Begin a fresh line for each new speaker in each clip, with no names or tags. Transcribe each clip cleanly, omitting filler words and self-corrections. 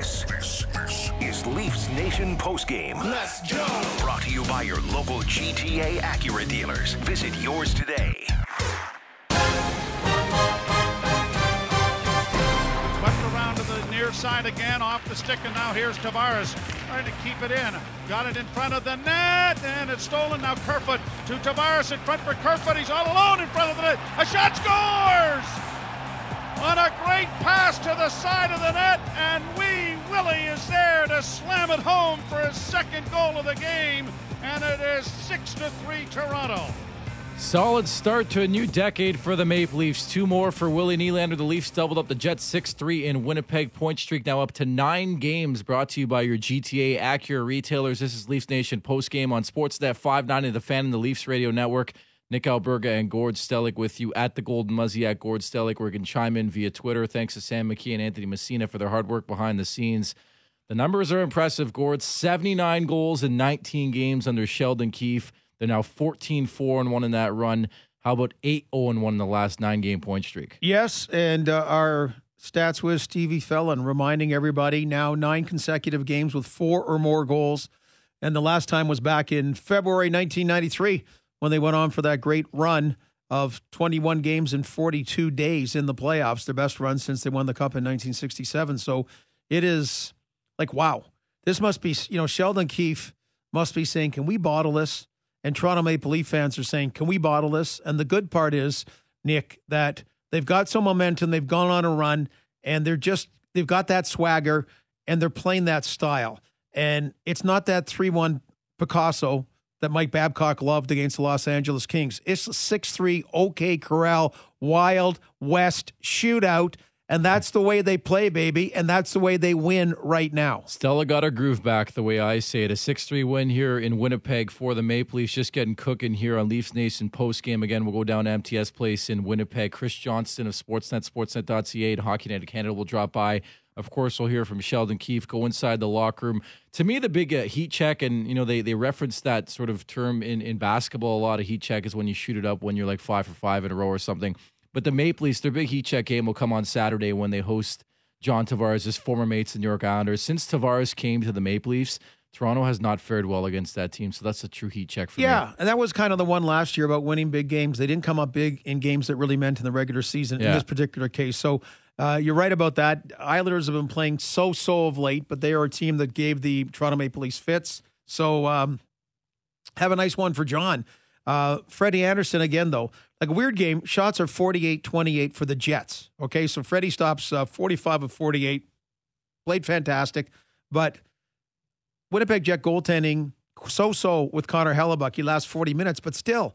This is Leafs Nation postgame.
Let's go!
Brought to you by your local GTA Acura dealers. Visit yours today.
Swept around to the near side again, off the stick, and now here's Tavares trying to keep it in. Got it in front of the net, and it's stolen. Now Kerfoot to Tavares in front for Kerfoot. He's all alone in front of the net. A shot scores! On a great pass to the side of the net, and Wee Willie is there to slam it home for his second goal of the game, and it is 6-3 Toronto.
Solid start to a new decade for the Maple Leafs. Two more for Willie Nylander. The Leafs doubled up the Jets 6-3 in Winnipeg. Point streak now up to 9 games, brought to you by your GTA Acura retailers. This is Leafs Nation postgame on Sportsnet 590, The Fan and the Leafs Radio Network. Nick Alberga and Gord Stellick with you at the Golden Muzzy at Gord Stellick, where you can chime in via Twitter. Thanks to Sam McKee and Anthony Messina for their hard work behind the scenes. The numbers are impressive, Gord. 79 goals in 19 games under Sheldon Keefe. They're now 14-4-1 in that run. How about 8-0-1 in the last 9-game point streak?
Yes, and our stats whiz Stevie Fellon reminding everybody now 9 consecutive games with 4 or more goals. And the last time was back in February 1993 when they went on for that great run of 21 games in 42 days in the playoffs, their best run since they won the Cup in 1967. So it is like, wow. This must be, Sheldon Keefe must be saying, can we bottle this? And Toronto Maple Leaf fans are saying, can we bottle this? And the good part is, Nick, that they've got some momentum. They've gone on a run, and they've got that swagger, and they're playing that style. And it's not that 3-1 Picasso that Mike Babcock loved against the Los Angeles Kings. It's a 6-3 OK Corral Wild West shootout, and that's the way they play, baby, and that's the way they win right now.
Stella got her groove back, the way I say it. A 6-3 win here in Winnipeg for the Maple Leafs, just getting cooking here on Leafs Nation postgame. Again, we'll go down to MTS Place in Winnipeg. Chris Johnston of Sportsnet, sportsnet.ca, and Hockey Night of Canada will drop by. Of course, we'll hear from Sheldon Keefe, go inside the locker room. To me, the big heat check, and they reference that sort of term in basketball a lot. Of heat check is when you shoot it up when you're like 5 for 5 in a row or something. But the Maple Leafs, their big heat check game will come on Saturday when they host John Tavares' former mates, the New York Islanders. Since Tavares came to the Maple Leafs, Toronto has not fared well against that team, so that's a true heat check for me.
Yeah, and that was kind of the one last year about winning big games. They didn't come up big in games that really meant in the regular season in this particular case. So you're right about that. Islanders have been playing so of late, but they are a team that gave the Toronto Maple Leafs fits. So have a nice one for John. Freddie Anderson again, though. Like a weird game, shots are 48-28 for the Jets. Okay, so Freddie stops 45 of 48. Played fantastic, but Winnipeg Jet goaltending so with Connor Hellebuck. He lasts 40 minutes, but still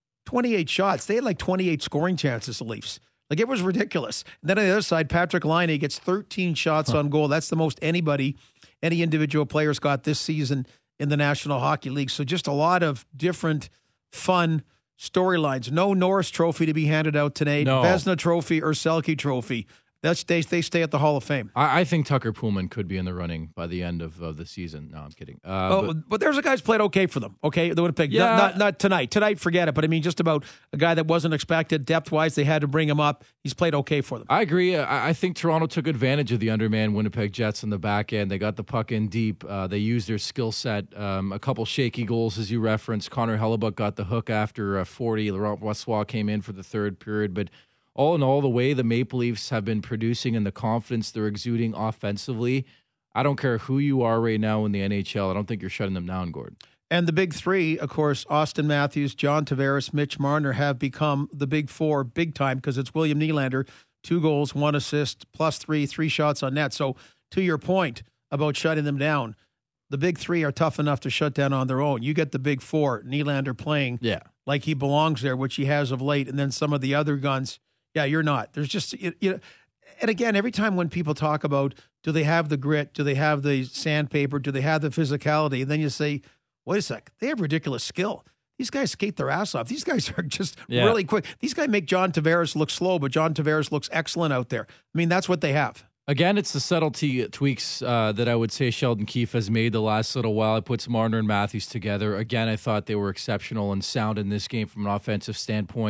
28 shots. They had like 28 scoring chances, the Leafs. Like, it was ridiculous. And then on the other side, Patrick Laine gets 13 shots on goal. That's the most any individual player's got this season in the National Hockey League. So just a lot of different fun storylines. No Norris Trophy to be handed out today.
No.
Vezina Trophy or Selke Trophy. They stay at the Hall of Fame.
I think Tucker Pullman could be in the running by the end of the season. No, I'm kidding.
But there's a guy who's played okay for them. Okay, the Winnipeg.
Yeah.
Not tonight. Tonight, forget it. But I mean, just about a guy that wasn't expected depth-wise. They had to bring him up. He's played okay for them.
I agree. I think Toronto took advantage of the undermanned Winnipeg Jets in the back end. They got the puck in deep. They used their skill set. A couple shaky goals, as you referenced. Connor Hellebuck got the hook after 40. Laurent Brossoit came in for the third period, but all in all, the way the Maple Leafs have been producing and the confidence they're exuding offensively, I don't care who you are right now in the NHL. I don't think you're shutting them down, Gordon.
And the big three, of course, Austin Matthews, John Tavares, Mitch Marner have become the big four big time because it's William Nylander, 2 goals, 1 assist, plus 3 shots on net. So to your point about shutting them down, the big three are tough enough to shut down on their own. You get the big four, Nylander playing like he belongs there, which he has of late, and then some of the other guns. Yeah, you're not. There's just, and again, every time when people talk about, do they have the grit? Do they have the sandpaper? Do they have the physicality? And then you say, wait a sec, they have ridiculous skill. These guys skate their ass off. These guys are just really quick. These guys make John Tavares look slow, but John Tavares looks excellent out there. I mean, that's what they have.
Again, it's the subtlety tweaks that I would say Sheldon Keefe has made the last little while. It puts Marner and Matthews together. Again, I thought they were exceptional and sound in this game from an offensive standpoint.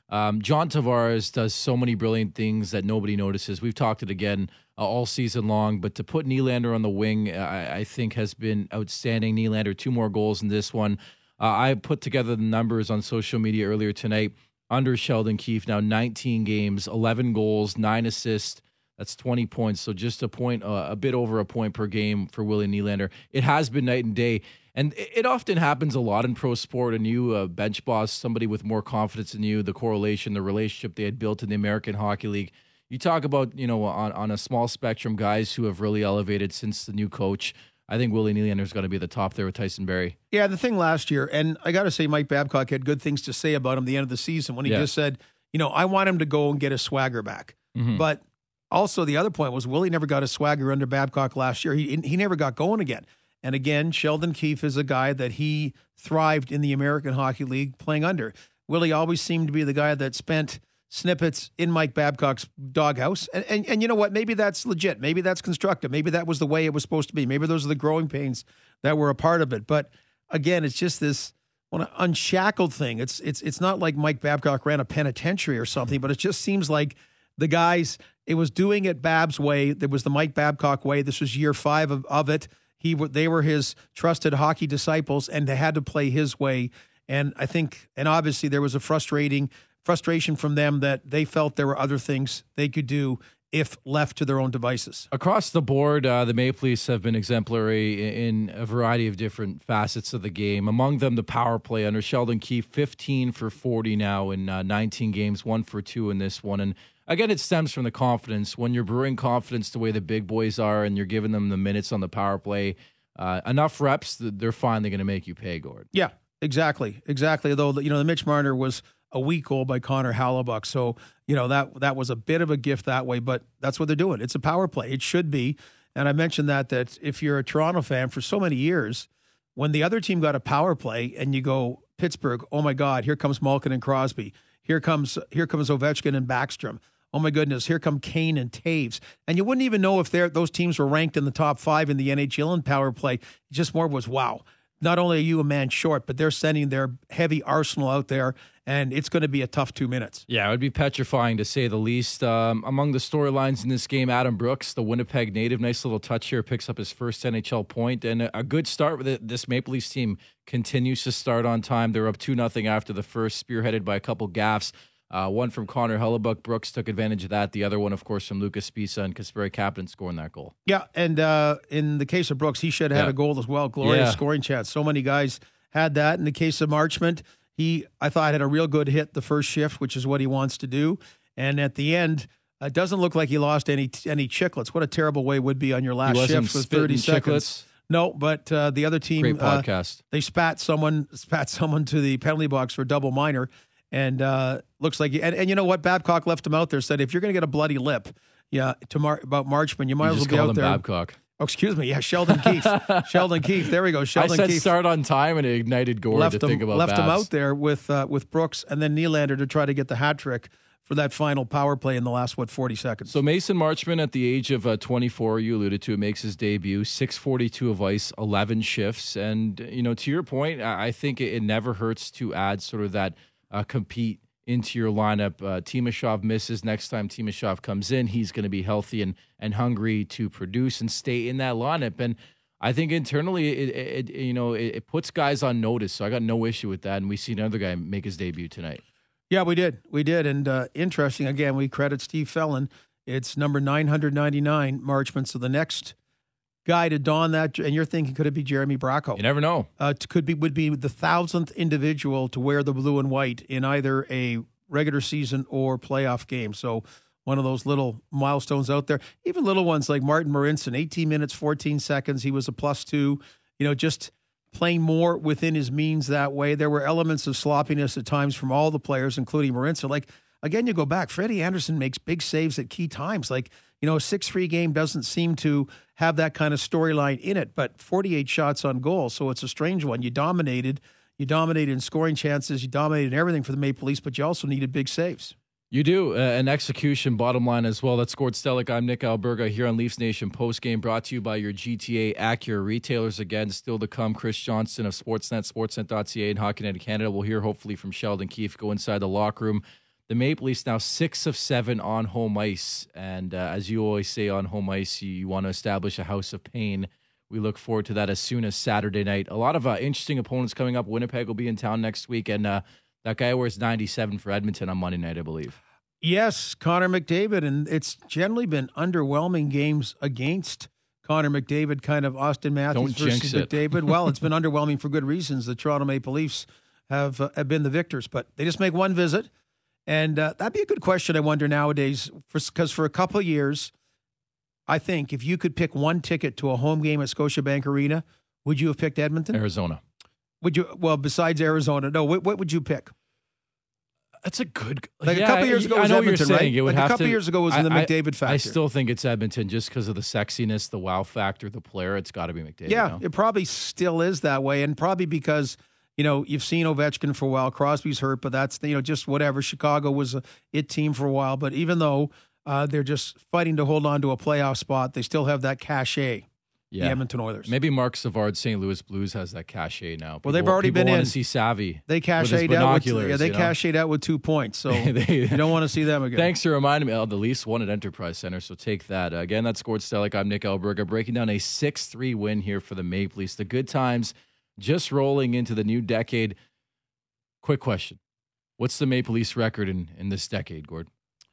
John Tavares does so many brilliant things that nobody notices. We've talked it again all season long, but to put Nylander on the wing, I think has been outstanding. Nylander, 2 more goals in this one. I put together the numbers on social media earlier tonight. Under Sheldon Keefe, now 19 games, 11 goals, 9 assists. That's 20 points. So just a point, a bit over a point per game for Willie Nylander. It has been night and day. And it often happens a lot in pro sport, and you, bench boss, somebody with more confidence in you, the correlation, the relationship they had built in the American Hockey League. You talk about, on a small spectrum, guys who have really elevated since the new coach. I think Willie Nylander's going to be at the top there with Tyson Barrie. Yeah,
the thing last year, and I got to say Mike Babcock had good things to say about him at the end of the season when he just said, I want him to go and get his swagger back. Mm-hmm. But also the other point was Willie never got his swagger under Babcock last year. He never got going again. And again, Sheldon Keefe is a guy that he thrived in the American Hockey League playing under. Willie always seemed to be the guy that spent snippets in Mike Babcock's doghouse. And you know what? Maybe that's legit. Maybe that's constructive. Maybe that was the way it was supposed to be. Maybe those are the growing pains that were a part of it. But again, it's just this unshackled thing. It's not like Mike Babcock ran a penitentiary or something, but it just seems like the guys, it was doing it Bab's way. There was the Mike Babcock way. This was year 5 of it. They were his trusted hockey disciples, and they had to play his way. And I think, and obviously there was a frustration from them that they felt there were other things they could do if left to their own devices.
Across the board, the Maple Leafs have been exemplary in a variety of different facets of the game. Among them, the power play under Sheldon Keefe, 15 for 40 now in 19 games, 1 for 2 in this one. And again, it stems from the confidence. When you're brewing confidence the way the big boys are and you're giving them the minutes on the power play, enough reps, they're finally going to make you pay, Gord.
Yeah, exactly. Though, the Mitch Marner was a weak goal by Connor Hellebuyck. So, that was a bit of a gift that way, but that's what they're doing. It's a power play. It should be. And I mentioned that if you're a Toronto fan for so many years, when the other team got a power play and you go, Pittsburgh, oh my God, here comes Malkin and Crosby. Here comes Ovechkin and Backstrom. Oh my goodness, here come Kane and Taves. And you wouldn't even know if those teams were ranked in the top 5 in the NHL in power play. It just more was, wow. Not only are you a man short, but they're sending their heavy arsenal out there, and it's going to be a tough 2 minutes.
Yeah, it would be petrifying to say the least. Among the storylines in this game, Adam Brooks, the Winnipeg native, nice little touch here, picks up his first NHL point, and a good start with it. This Maple Leafs team continues to start on time. They're up 2-0 after the first, spearheaded by a couple gaffes. One from Connor Hellebuyck. Brooks took advantage of that. The other one, of course, from Lucas Spisa and Kasperi Kapanen scoring that goal.
Yeah, and in the case of Brooks, he should have had a goal as well. Glorious scoring chance. So many guys had that. In the case of Marchment, I thought had a real good hit the first shift, which is what he wants to do. And at the end, it doesn't look like he lost any chicklets. What a terrible way would be on your last shift with 30 seconds. Chiclets. No, but the other team,
great podcast.
They spat someone to the penalty box for a double minor. And looks like, and you know what? Babcock left him out there, said, if you're going to get a bloody lip, about Marchman, you might as well be out there.
Babcock.
Oh, excuse me. Yeah, Sheldon Keefe. Sheldon Keefe. There we go. Sheldon Keefe.
I said start on time, and it ignited Gord to think about
left him out there with Brooks and then Nylander to try to get the hat trick for that final power play in the last, 40 seconds.
So Mason Marchman, at the age of 24, you alluded to, makes his debut, 642 of ice, 11 shifts. And, to your point, I think it never hurts to add sort of that compete into your lineup. Timashov misses. Next time Timashov comes in, he's going to be healthy and hungry to produce and stay in that lineup. And I think internally, it puts guys on notice. So I got no issue with that. And we see another guy make his debut tonight.
Yeah, we did. And interesting, again, we credit Steve Fellon. It's number 999, Marchman. So the next guy to don that, and you're thinking, could it be Jeremy Bracco?
You never know.
Would be the 1,000th individual to wear the blue and white in either a regular season or playoff game. So one of those little milestones out there. Even little ones like Martin Marincin, 18 minutes, 14 seconds. He was a +2. Just playing more within his means that way. There were elements of sloppiness at times from all the players, including Marincin. Like, again, you go back, Freddie Anderson makes big saves at key times. Like, a 6-3 game doesn't seem to have that kind of storyline in it, but 48 shots on goal, so it's a strange one. You dominated in scoring chances, you dominated in everything for the Maple Leafs, but you also needed big saves.
You do, an execution bottom line as well. That's Gord Stellick. I'm Nick Alberga here on Leafs Nation postgame, brought to you by your GTA Acura retailers. Again, still to come, Chris Johnston of Sportsnet, sportsnet.ca, and Hockey Night of Canada. We'll hear hopefully from Sheldon Keefe, go inside the locker room, The Maple Leafs now 6 of 7 on home ice. And as you always say on home ice, you want to establish a house of pain. We look forward to that as soon as Saturday night. A lot of interesting opponents coming up. Winnipeg will be in town next week. And that guy wears 97 for Edmonton on Monday night, I believe.
Yes, Connor McDavid. And it's generally been underwhelming games against Connor McDavid, kind of Austin Matthews versus McDavid. Well, it's been underwhelming for good reasons. The Toronto Maple Leafs have been the victors, but they just make one visit. And that'd be a good question, I wonder, nowadays, because for a couple of years, I think if you could pick one ticket to a home game at Scotiabank Arena, would you have picked Edmonton?
Arizona.
Would you? Well, besides Arizona, no. What would you pick?
That's a good.
A couple years ago, it was Edmonton, right?
It would
a couple years ago, it was in the McDavid factor.
I still think it's Edmonton just because of the sexiness, the wow factor, the player. It's got to be McDavid.
Yeah, it probably still is that way, and probably because you've seen Ovechkin for a while. Crosby's hurt, but that's just whatever. Chicago was a it team for a while, but even though they're just fighting to hold on to a playoff spot, they still have that cachet. Yeah. The Edmonton Oilers.
Maybe Mark Savard's St. Louis Blues has that cachet now.
Well, they've already been in.
Want to see Savvy.
They cachet out. They cachet out with 2 points, so you don't want to see them again.
Thanks for reminding me. The Leafs won at Enterprise Center, so take that. Again, that's Gord Stellick. I'm Nick Alberga, breaking down a 6-3 win here for the Maple Leafs. The good times just rolling into the new decade. Quick question: what's the Maple Leafs record in this decade, Gord?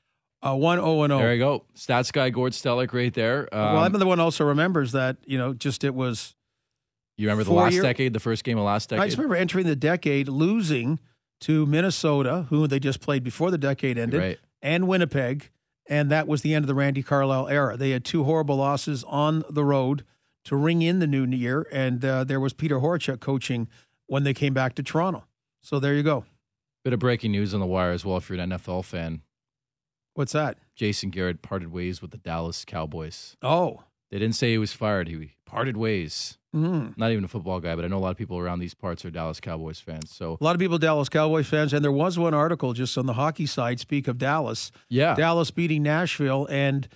1-0-0.
There you go. Stats guy Gord Stellick right there.
Well, I'm the one also remembers that, it was.
You remember the last decade, the first game of last decade?
I just remember entering the decade, losing to Minnesota, who they just played before the decade ended,
right,
and Winnipeg, and that was the end of the Randy Carlyle era. They had 2 horrible losses on the road to ring in the new year, and there was Peter Horachek coaching when they came back to Toronto. So there you go.
Bit of breaking news on the wire as well if you're an NFL fan.
What's that?
Jason Garrett parted ways with the Dallas Cowboys.
Oh.
They didn't say he was fired. He parted ways.
Mm-hmm.
Not even a football guy, but I know a lot of people around these parts are Dallas Cowboys fans. So
a lot of people are Dallas Cowboys fans, and there was one article just on the hockey side, speak of Dallas.
Yeah.
Dallas beating Nashville, and,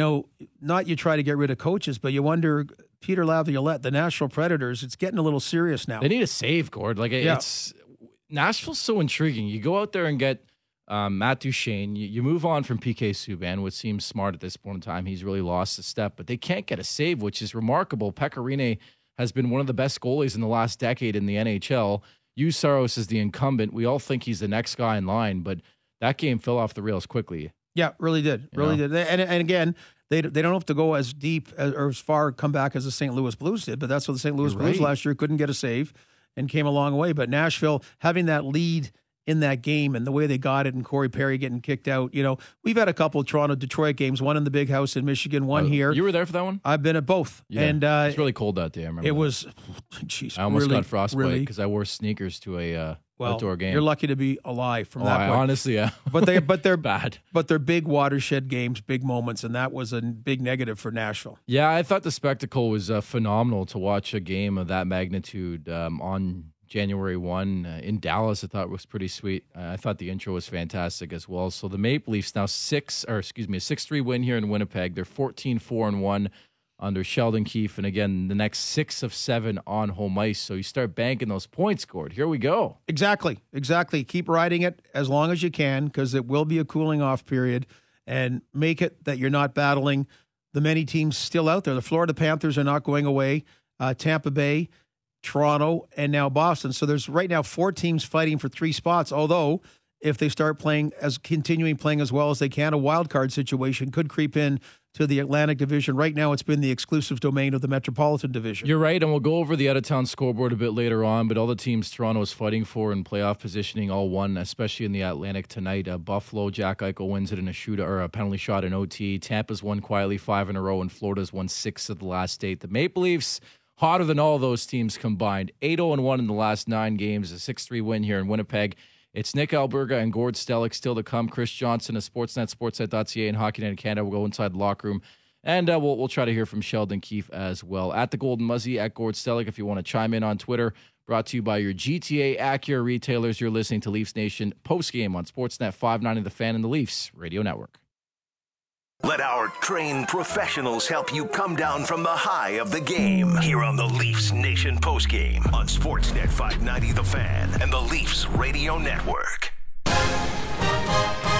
not you try to get rid of coaches, but you wonder, Peter Laviolette, the Nashville Predators, it's getting a little serious now.
They need a save, Gord. It's Nashville's so intriguing. You go out there and get Matt Duchene. You move on from PK Subban, which seems smart at this point in time. He's really lost a step, but they can't get a save, which is remarkable. Pekka Rinne has been one of the best goalies in the last decade in the NHL. Juuse Saros is the incumbent. We all think he's the next guy in line, but that game fell off the rails quickly.
Yeah, really did. Really did. And again, they don't have to go as deep or as far come back as the St. Louis Blues did, but that's what the St. Louis Blues last year couldn't get a save and came a long way. But Nashville having that lead in that game and the way they got it and Corey Perry getting kicked out. We've had a couple of Toronto-Detroit games, one in the big house in Michigan, one here.
You were there for that one?
I've been at both.
Yeah. And it was really cold that day, I remember.
It was, geez,
I almost got frostbite because I wore sneakers to a outdoor game.
You're lucky to be alive from that point.
Honestly, yeah.
But they're
bad.
But they're big watershed games, big moments, and that was a big negative for Nashville.
Yeah, I thought the spectacle was phenomenal to watch a game of that magnitude on January 1 in Dallas. I thought it was pretty sweet. I thought the intro was fantastic as well. So the Maple Leafs now a 6-3 win here in Winnipeg. They're 14-4-1 under Sheldon Keefe, and again the next 6 of 7 on home ice. So you start banking those points, Gord. Here we go.
Exactly. Keep riding it as long as you can, because it will be a cooling off period, and make it that you're not battling the many teams still out there. The Florida Panthers are not going away. Tampa Bay, Toronto, and now Boston. So there's right now 4 teams fighting for 3 spots, although if they start continuing playing as well as they can, a wild card situation could creep in to the Atlantic Division. Right now, it's been the exclusive domain of the Metropolitan Division.
You're right, and we'll go over the out-of-town scoreboard a bit later on, but all the teams Toronto is fighting for in playoff positioning all won, especially in the Atlantic tonight. Buffalo, Jack Eichel wins it in a shootout or a penalty shot in OT. Tampa's won quietly 5 in a row, and Florida's won 6 of the last 8. The Maple Leafs, hotter than all those teams combined. 8-0-1 in the last 9 games, a 6-3 win here in Winnipeg. It's Nick Alberga and Gord Stellick still to come. Chris Johnson of Sportsnet, Sportsnet.ca, and Hockey Night in Canada. We'll go inside the locker room, and we'll try to hear from Sheldon Keefe as well. At the Golden Muzzy, at Gord Stellick, if you want to chime in on Twitter. Brought to you by your GTA Acura retailers. You're listening to Leafs Nation postgame on Sportsnet 590 The Fan and the Leafs Radio Network.
Let our trained professionals help you come down from the high of the game here on the Leafs Nation postgame on Sportsnet 590 The Fan and the Leafs Radio Network.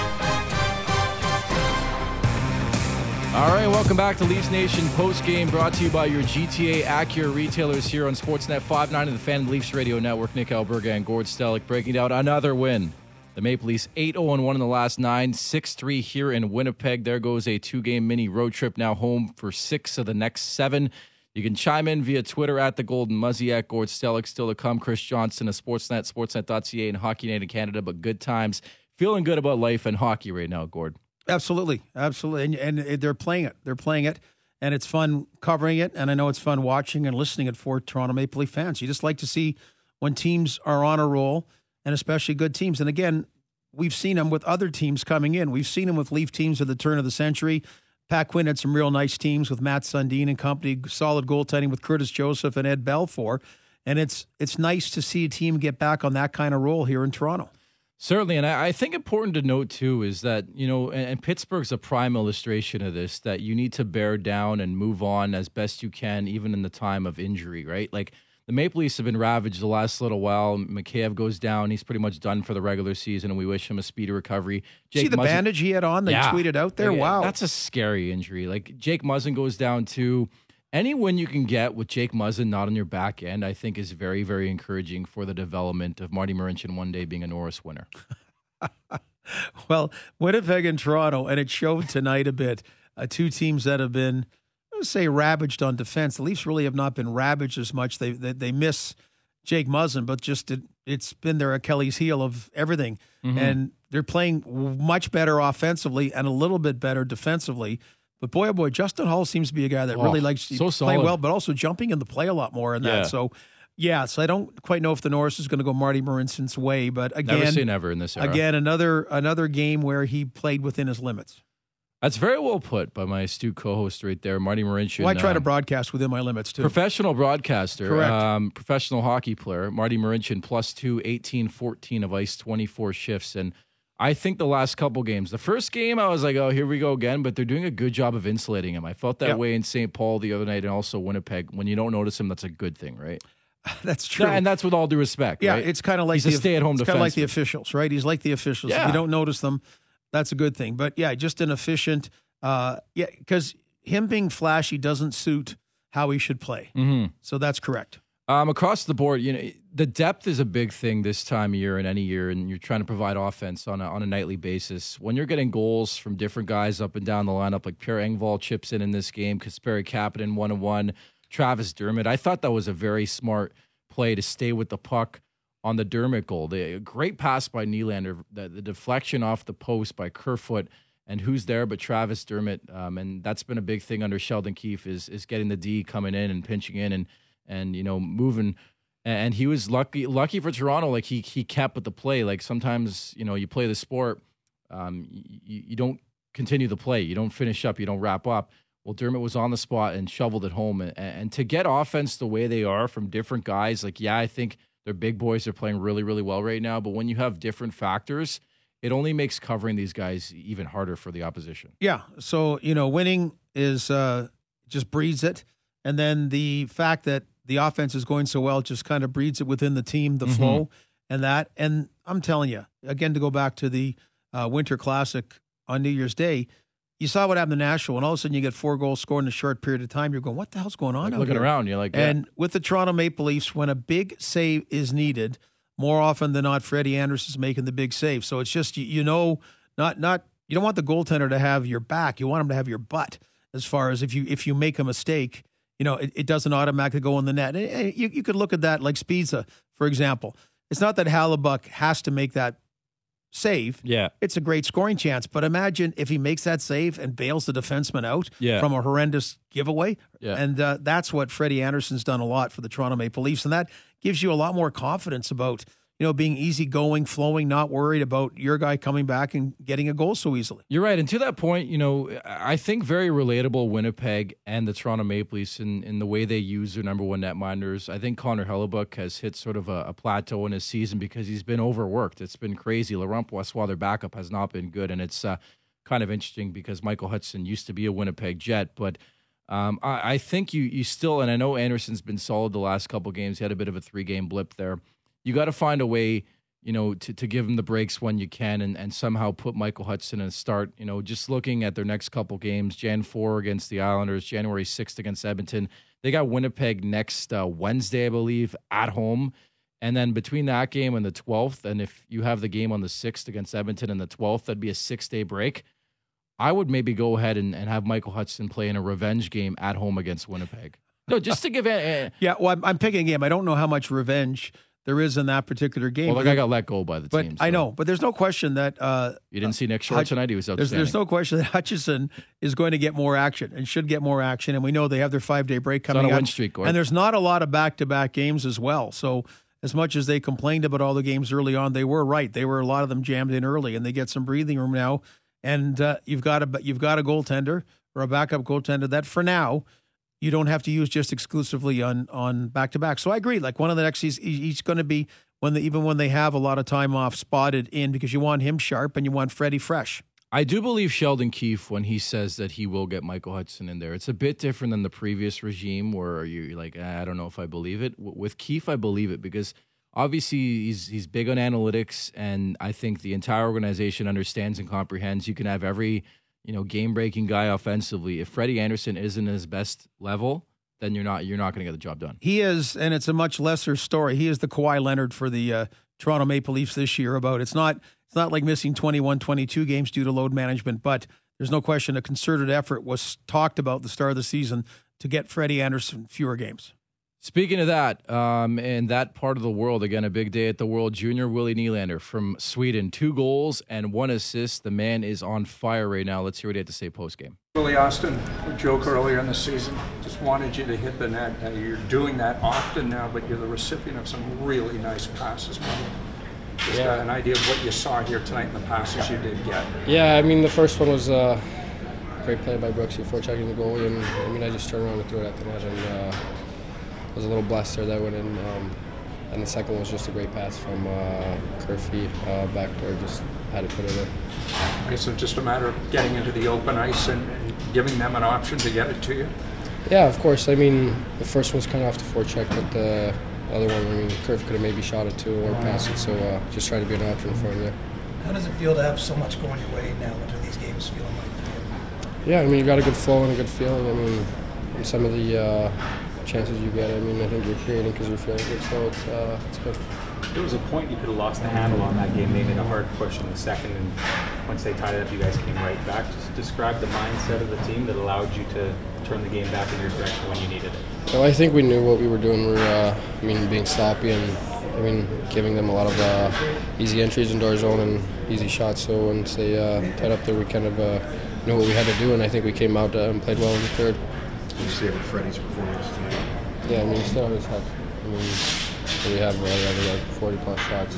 All right, welcome back to Leafs Nation postgame, brought to you by your GTA Acura retailers here on Sportsnet 590 of the Fan Leafs Radio Network. Nick Alberga and Gord Stellick breaking down another win. The Maple Leafs 8-0-1 in the last 9, 6-3 here in Winnipeg. There goes a 2-game mini road trip, now home for 6 of the next 7. You can chime in via Twitter at The Golden Muzzy, at Gord Stellick. Still to come, Chris Johnston of Sportsnet, sportsnet.ca, and Hockey Night in Canada. But good times. Feeling good about life and hockey right now, Gord.
Absolutely. And they're playing it. They're playing it, and it's fun covering it, and I know it's fun watching and listening it for Toronto Maple Leaf fans. You just like to see when teams are on a roll, and especially good teams. And again, we've seen them with other teams coming in. We've seen them with Leaf teams at the turn of the century. Pat Quinn had some real nice teams with Matt Sundin and company, solid goaltending with Curtis Joseph and Ed Belfour. And it's nice to see a team get back on that kind of roll here in Toronto.
Certainly, and I think important to note, too, is that, you know, and Pittsburgh's a prime illustration of this, that you need to bear down and move on as best you can, even in the time of injury, right? Like, the Maple Leafs have been ravaged the last little while. Mikheyev goes down. He's pretty much done for the regular season, and we wish him a speedy recovery.
See the bandage he had on? They tweeted out there?
Like,
wow.
That's a scary injury. Like, Jake Muzzin goes down, too. Any win you can get with Jake Muzzin not on your back end, I think, is very, very encouraging for the development of Marty Marincin one day being a Norris winner.
Well, Winnipeg and Toronto, and it showed tonight a bit, two teams that have been, let's say, ravaged on defense. The Leafs really have not been ravaged as much. They miss Jake Muzzin, but just it's been their Achilles heel of everything. Mm-hmm. And they're playing much better offensively and a little bit better defensively. But boy, oh boy, Justin Hull seems to be a guy that really likes to play well, but also jumping in the play a lot more in that. So, so I don't quite know if the Norris is going to go Marty Marincin's way, but again,
never say never in this era.
Again, another game where he played within his limits.
That's very well put by my astute co-host right there, Marty Marincin.
Well, I try to broadcast within my limits too.
Professional broadcaster,
correct.
Professional hockey player, Marty Marincin, +2, 18-14 of ice, 24 shifts, and I think the last couple games, the first game, I was like, oh, here we go again, but they're doing a good job of insulating him. I felt that way in St. Paul the other night and also Winnipeg. When you don't notice him, that's a good thing, right?
That's true.
And that's with all due respect, right?
It's kind of like
he's a stay-at-home defenseman.
It's kind of like the officials, right? He's like the officials.
Yeah.
If you don't notice them, that's a good thing. But, just an efficient, because him being flashy doesn't suit how he should play.
Mm-hmm.
So that's correct.
Across the board, the depth is a big thing this time of year and any year, and you're trying to provide offense on a nightly basis. When you're getting goals from different guys up and down the lineup, like Pierre Engvall chips in this game, Kasperi Kapanen 1-1, Travis Dermott, I thought that was a very smart play to stay with the puck on the Dermott goal. The great pass by Nylander, the deflection off the post by Kerfoot, and who's there but Travis Dermott, and that's been a big thing under Sheldon Keefe is getting the D coming in and pinching in and moving, and he was lucky for Toronto. Like he kept with the play. Like sometimes you play the sport, you don't continue the play, you don't finish up, you don't wrap up. Well, Dermott was on the spot and shoveled it home, and to get offense the way they are from different guys, I think their big boys are playing really, really well right now. But when you have different factors, it only makes covering these guys even harder for the opposition. Yeah.
So winning is just breeds it, and then the fact that the offense is going so well just kind of breeds it within the team, the flow, and that. And I'm telling you, again, to go back to the Winter Classic on New Year's Day, you saw what happened to Nashville, and all of a sudden you get 4 goals scored in a short period of time. You're going, what the hell's going on out
looking
here?
Around, you're like,
And with the Toronto Maple Leafs, when a big save is needed, more often than not, Freddie Anderson's making the big save. So it's just, you don't want the goaltender to have your back. You want him to have your butt. As far as if you make a mistake, it doesn't automatically go in the net. You could look at that like Spezza, for example. It's not that Hellebuyck has to make that save.
Yeah.
It's a great scoring chance. But imagine if he makes that save and bails the defenseman out from a horrendous giveaway.
Yeah.
And that's what Freddie Anderson's done a lot for the Toronto Maple Leafs. And that gives you a lot more confidence about being easygoing, flowing, not worried about your guy coming back and getting a goal so easily.
You're right. And to that point, I think very relatable Winnipeg and the Toronto Maple Leafs in the way they use their number one netminders. I think Connor Hellebuyck has hit sort of a plateau in his season because he's been overworked. It's been crazy. Laurent Brossoit, their backup, has not been good. And it's kind of interesting because Michael Hudson used to be a Winnipeg Jet. But I think you still, and I know Anderson's been solid the last couple games. He had a bit of a 3-game blip there. You got to find a way to give him the breaks when you can and somehow put Michael Hutchinson in a start. Just looking at their next couple games, Jan 4 against the Islanders, January 6th against Edmonton. They got Winnipeg next Wednesday, I believe, at home. And then between that game and the 12th, and if you have the game on the 6th against Edmonton and the 12th, that'd be a 6-day break. I would maybe go ahead and have Michael Hutchinson play in a revenge game at home against Winnipeg. No, just to give it.
Yeah, well, I'm picking a game. I don't know how much revenge there is in that particular game.
Well, the guy got let go by the team.
I know, but there's no question that
you didn't see Nick Short tonight. He was outstanding.
There's no question that Hutchinson is going to get more action and should get more action. And we know they have their 5-day break coming up.
It's on a win streak, Gord.
And there's not a lot of back-to-back games as well. So as much as they complained about all the games early on, they were right. They were a lot of them jammed in early, and they get some breathing room now. And you've got a goaltender or a backup goaltender that for now you don't have to use just exclusively on back-to-back. So I agree. Like one of the next, he's going to be even when they have a lot of time off spotted in, because you want him sharp and you want Freddie fresh.
I do believe Sheldon Keefe when he says that he will get Michael Hutchinson in there. It's a bit different than the previous regime where you're like, I don't know if I believe it. With Keefe, I believe it because obviously he's big on analytics, and I think the entire organization understands and comprehends you can have every game-breaking guy offensively. If Freddie Anderson isn't at his best level, then you're not going to get the job done.
He is, and it's a much lesser story. He is the Kawhi Leonard for the Toronto Maple Leafs this year. It's not like missing 21, 22 games due to load management, but there's no question a concerted effort was talked about at the start of the season to get Freddie Anderson fewer games.
Speaking of that, in that part of the world, again, a big day at the World Junior, Willie Nylander from Sweden, 2 goals and 1 assist. The man is on fire right now. Let's hear what he had to say post-game.
Willie, Austin, a joke earlier in the season, just wanted you to hit the net. You're doing that often now, but you're the recipient of some really nice passes. Just got an idea of what you saw here tonight in the passes you did get.
Yeah, I mean, the first one was a great play by Brooksy for checking the goalie, and I just turned around and threw it at the net, and I was a little blessed there that went in. And the second one was just a great pass from Kerfoot back there, just had to put it in.
Okay, so just a matter of getting into the open ice and giving them an option to get it to you?
Yeah, of course. I mean, the first one was kind of off the forecheck, but the other one, I mean, Kerfoot could have maybe shot it too or passed it, so just try to be an option for him there.
How does it feel to have so much going your way now into these games feeling like that?
Yeah, I mean, you've got a good flow and a good feeling. I mean, some of the chances you get, I mean, I think you're creating because you're feeling good, so it's good.
There was a point you could have lost the handle on that game. They made a hard push in the second, and once they tied it up, you guys came right back. Just describe the mindset of the team that allowed you to turn the game back in your direction when you needed it.
Well, I think we knew what we were doing. We were, being sloppy and, giving them a lot of easy entries into our zone and easy shots. So once they tied up there, we kind of knew what we had to do, and I think we came out and played well in the third.
What did you say about Freddie's performance tonight?
Yeah, I mean, he still has help. I mean, we have like 40-plus shots,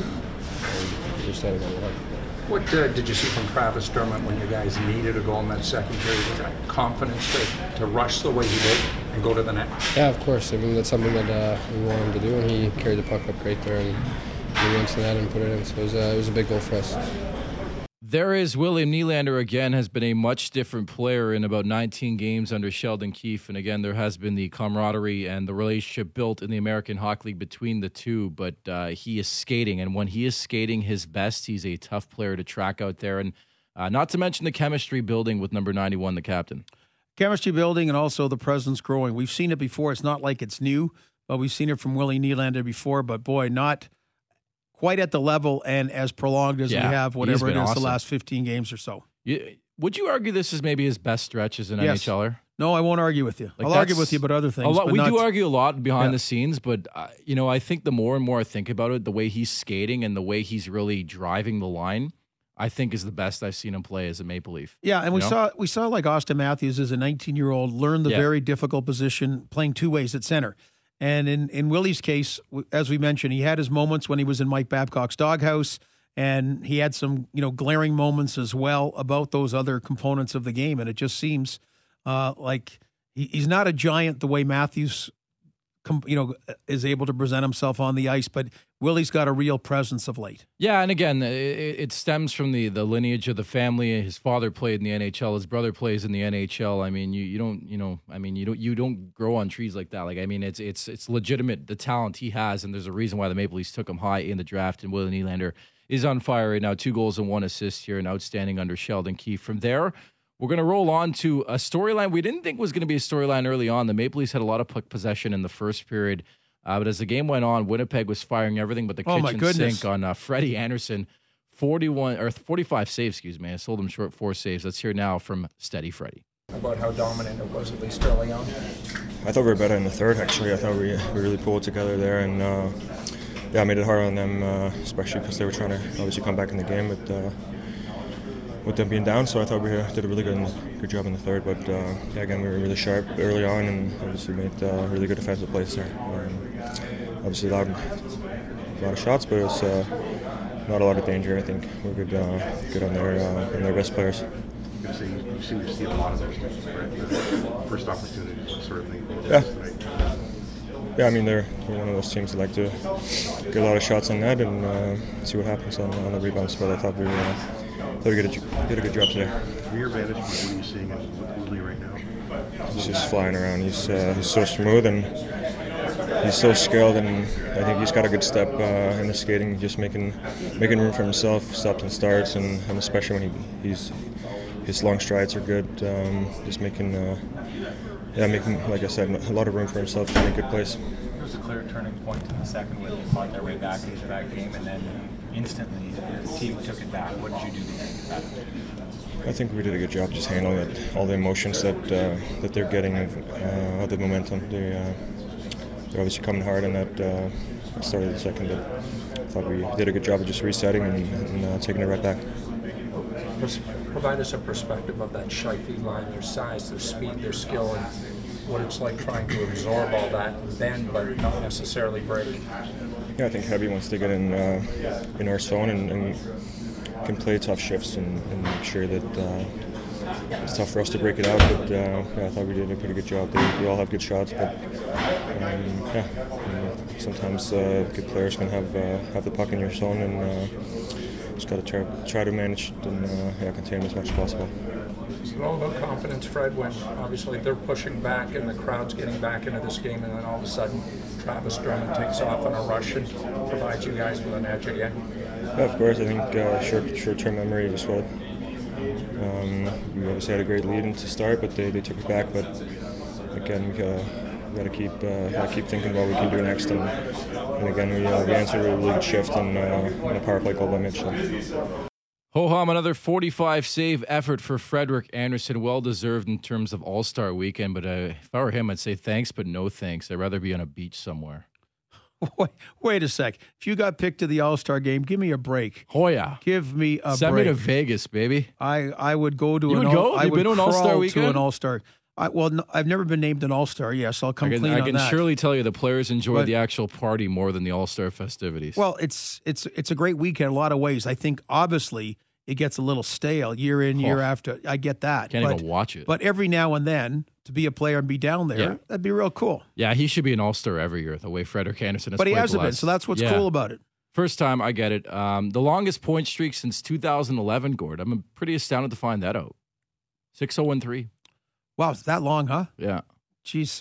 and we're standing on the line.
What did you see from Travis Dermott when you guys needed a goal in that second period? Was that confidence to rush the way he did and go to the net?
Yeah, of course. I mean, that's something that we want him to do, and he carried the puck up great there, and he went to the net and put it in. So it was a big goal for us.
There is William Nylander again, has been a much different player in about 19 games under Sheldon Keefe. And again, there has been the camaraderie and the relationship built in the American Hockey League between the two. But he is skating. And when he is skating his best, he's a tough player to track out there. And not to mention the chemistry building with number 91, the captain.
Chemistry building and also the presence growing. We've seen it before. It's not like it's new, but we've seen it from Willie Nylander before. But boy, not quite at the level and as prolonged as we have, whatever it is, awesome. The last 15 games or so.
Would you argue this is maybe his best stretch as an NHLer?
No, I won't argue with you. I'll argue with you about other things.
We do argue a lot behind the scenes, but I think the more and more I think about it, the way he's skating and the way he's really driving the line, I think is the best I've seen him play as a Maple Leaf.
Yeah, and we saw like Austin Matthews as a 19-year-old learn the very difficult position, playing two ways at center. And in Willie's case, as we mentioned, he had his moments when he was in Mike Babcock's doghouse, and he had some, glaring moments as well about those other components of the game. And it just seems like he's not a giant the way Matthews is able to present himself on the ice. But Willie's got a real presence of late.
Yeah, and again, it stems from the lineage of the family. His father played in the NHL. His brother plays in the NHL. I mean, you don't grow on trees like that. Like, I mean, it's legitimate, the talent he has, and there's a reason why the Maple Leafs took him high in the draft. And Willie Nylander is on fire right now. 2 goals and 1 assist here, and outstanding under Sheldon Keefe. From there, we're going to roll on to a storyline we didn't think was going to be a storyline early on. The Maple Leafs had a lot of puck possession in the first period. But as the game went on, Winnipeg was firing everything but the kitchen sink on Freddie Anderson. 45 saves, excuse me. I sold him short 4 saves. Let's hear now from Steady Freddie.
About how dominant it was, at least early on.
I thought we were better in the third, actually. I thought we really pulled together there, and I made it hard on them, especially because they were trying to obviously come back in the game with them being down. So I thought we did a really good job in the third. But again, we were really sharp early on, and obviously made really good defensive plays there. Obviously a lot of shots, but it was not a lot of danger. I think we're good on their best players.
You seem to see a lot of those things, right? First opportunity sort of thing.
Yeah, I mean, they're one of those teams that like to get a lot of shots on net and see what happens on the rebounds. But I thought we did a good job today.
From your vantage point, what are you seeing with Willie right now?
He's just flying around. He's so smooth and he's so skilled, and I think he's got a good step in the skating, just making room for himself, stops and starts, and especially when his long strides are good. Just making, like I said, a lot of room for himself to make good plays.
There was a clear turning point in the second when they fought their way back into that game, and then instantly the team took it back. What did you do to get it back?
I think we did a good job just handling it, all the emotions that they're getting, all the momentum. They're obviously coming hard in that start of the second, but I thought we did a good job of just resetting and taking it right back.
Provide us a perspective of that Scheifele line, their size, their speed, their skill, and what it's like trying to absorb all that and bend, but not necessarily break.
Yeah, I think Heavy wants to get in our zone and can play tough shifts and make sure that it's tough for us to break it out. But I thought we did a pretty good job. They all have good shots, but sometimes good players can have the puck in your zone, and just got to try to manage it and contain them as much as possible.
Is it all about confidence, Fred, when obviously they're pushing back and the crowd's getting back into this game, and then all of a sudden Travis Drummond takes off on a rush and provides you guys with an edge again?
Yeah, of course. I think short-term memory is what we obviously had a great lead in to start, but they took it back. But again, we got to keep thinking what we can do next. And again, we answered a really good shift and a power play goal by Mitchell.
Ho-hum, another 45 save effort for Frederik Andersen. Well-deserved in terms of All-Star weekend, but if I were him, I'd say thanks, but no thanks. I'd rather be on a beach somewhere.
Wait a sec. If you got picked to the All-Star game, give me a break.
Oh, yeah.
Give me a break.
Send me to Vegas, baby.
I would go to
you
an
would go?
I
You've
would
been to an All-Star weekend?
To an All-Star. I've never been named an All-Star. Yes, I'll come clean on that.
I can surely tell you the players enjoy the actual party more than the All-Star festivities.
Well, it's a great weekend in a lot of ways. I think, obviously, it gets a little stale year in, year after. I get that.
Can't even watch it.
But every now and then, to be a player and be down there, that'd be real cool.
Yeah, he should be an All-Star every year, the way Frederik Andersen has played.
But he hasn't been, so that's what's cool about it.
First time, I get it. The longest point streak since 2011, Gord. I'm pretty astounded to find that out. 6-0-3.
Wow, it's that long, huh?
Yeah.
Geez,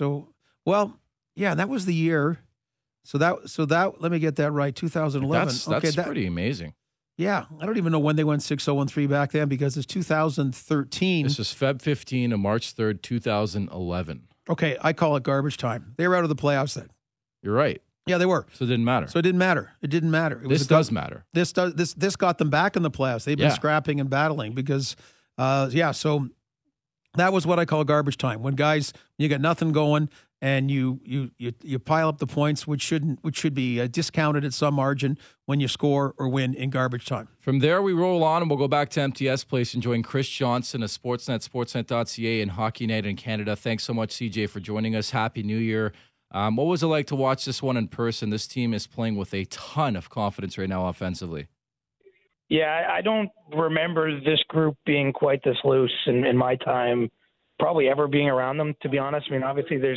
that was the year. So that let me get that right, 2011.
That's pretty amazing.
Yeah, I don't even know when they went 6-0-3 back then because it's 2013.
This is Feb 15 to March 3rd, 2011.
Okay, I call it garbage time. They were out of the playoffs then.
You're right.
Yeah, they were.
So it didn't matter.
It didn't matter.
This does matter.
This got them back in the playoffs. They've been scrapping and battling because, so that was what I call garbage time. When guys, you got nothing going and you pile up the points, which should be discounted at some margin when you score or win in garbage time.
From there, we roll on and we'll go back to MTS Place and join Chris Johnson of Sportsnet, Sportsnet.ca, and Hockey Night in Canada. Thanks so much, CJ, for joining us. Happy New Year. What was it like to watch this one in person? This team is playing with a ton of confidence right now offensively.
Yeah, I don't remember this group being quite this loose in my time, probably ever being around them, to be honest. I mean, obviously there's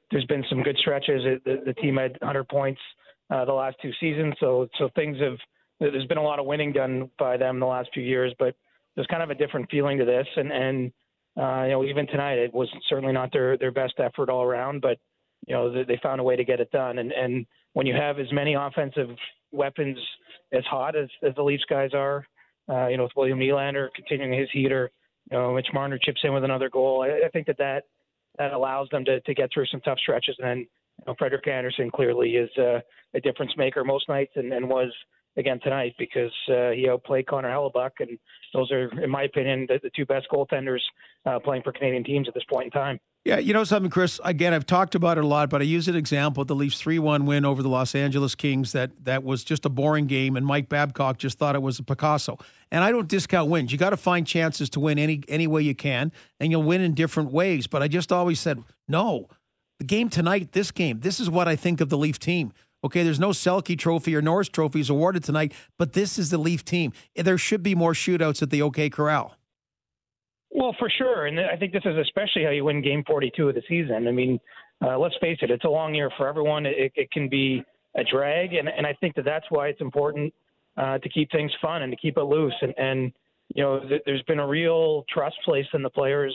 there's been some good stretches. The team had 100 points the last 2 seasons, so there's been a lot of winning done by them the last few years, but there's kind of a different feeling to this, and even tonight it was certainly not their best effort all around, but they found a way to get it done, and when you have as many offensive weapons as hot as the Leafs guys are, with William Nylander continuing his heater, Mitch Marner chips in with another goal. I think that allows them to get through some tough stretches. And then Frederik Andersen clearly is a difference maker most nights, and was again tonight because he outplayed Connor Hellebuck, and those are, in my opinion, the 2 best goaltenders playing for Canadian teams at this point in time.
Yeah, you know something, Chris? Again, I've talked about it a lot, but I use an example, the Leafs 3-1 win over the Los Angeles Kings. That was just a boring game, and Mike Babcock just thought it was a Picasso. And I don't discount wins. You got to find chances to win any way you can, and you'll win in different ways. But I just always said, no, the game tonight, this is what I think of the Leaf team. Okay, there's no Selke Trophy or Norris trophies awarded tonight, but this is the Leaf team. There should be more shootouts at the OK Corral.
Well, for sure, and I think this is especially how you win Game 42 of the season. I mean, let's face it, it's a long year for everyone. It can be a drag, and I think that's why it's important to keep things fun and to keep it loose. And there's been a real trust placed in the players,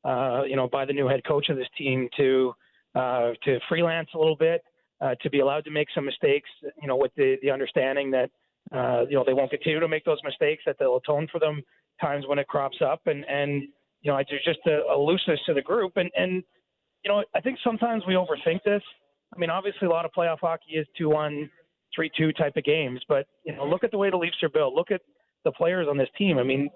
by the new head coach of this team to freelance a little bit, to be allowed to make some mistakes, with the understanding that, they won't continue to make those mistakes, that they'll atone for them times when it crops up. And there's just a looseness to the group. And I think sometimes we overthink this. I mean, obviously a lot of playoff hockey is 2-1, 3-2 type of games, but, look at the way the Leafs are built. Look at the players on this team. I mean,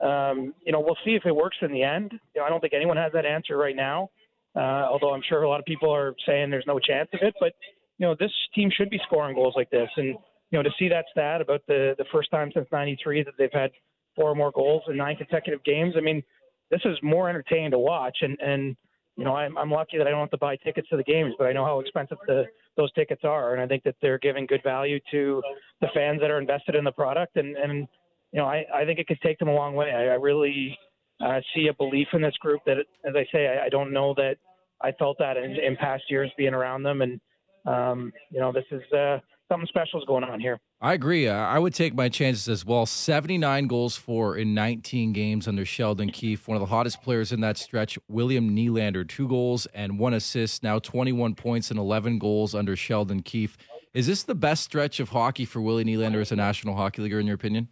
we'll see if it works in the end. I don't think anyone has that answer right now. Although I'm sure a lot of people are saying there's no chance of it, but this team should be scoring goals like this. And to see that stat about the first time since '93 that they've had 4 or more goals in 9 consecutive games, I mean, this is more entertaining to watch. And I'm lucky that I don't have to buy tickets to the games, but I know how expensive those tickets are, and I think that they're giving good value to the fans that are invested in the product. And I think it could take them a long way. I really see a belief in this group that, as I say, I don't know that I felt that in past years being around them. And, this is something special is going on here.
I agree. I would take my chances as well. 79 goals for in 19 games under Sheldon Keefe. One of the hottest players in that stretch, William Nylander, 2 goals and 1 assist, now 21 points and 11 goals under Sheldon Keefe. Is this the best stretch of hockey for Willie Nylander as a National Hockey Leaguer, in your opinion?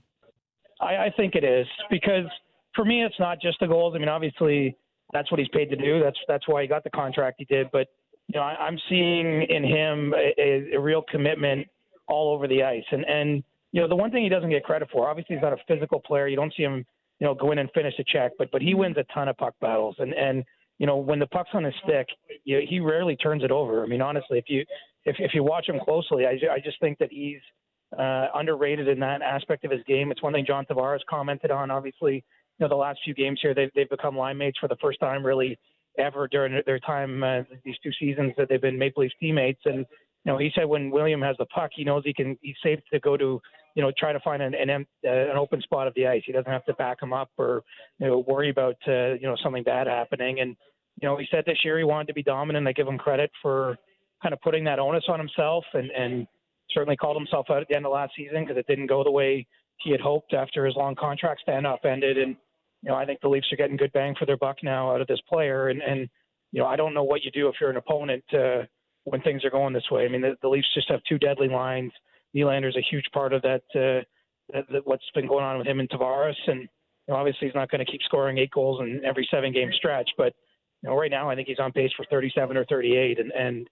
I think it is, because for me, it's not just the goals. I mean, obviously, that's what he's paid to do. That's why he got the contract he did. But, I'm seeing in him a real commitment all over the ice. And the one thing he doesn't get credit for, obviously he's not a physical player. You don't see him, go in and finish a check, but he wins a ton of puck battles. And when the puck's on his stick, he rarely turns it over. I mean, honestly, if you watch him closely, I just think that he's underrated in that aspect of his game. It's one thing John Tavares commented on, obviously. The last few games here, they've become line mates for the first time really ever during their time, these 2 seasons that they've been Maple Leafs teammates. And, he said when William has the puck, he knows he's safe to go to, try to find an open spot of the ice. He doesn't have to back him up or, worry about, something bad happening. And, he said this year he wanted to be dominant. I give him credit for kind of putting that onus on himself and certainly called himself out at the end of last season because it didn't go the way he had hoped after his long contract standoff ended. And, I think the Leafs are getting good bang for their buck now out of this player. And I don't know what you do if you're an opponent when things are going this way. I mean, the Leafs just have 2 deadly lines. Nylander's a huge part of that, what's been going on with him and Tavares. And obviously he's not going to keep scoring 8 goals in every 7-game stretch. But, right now I think he's on pace for 37 or 38. And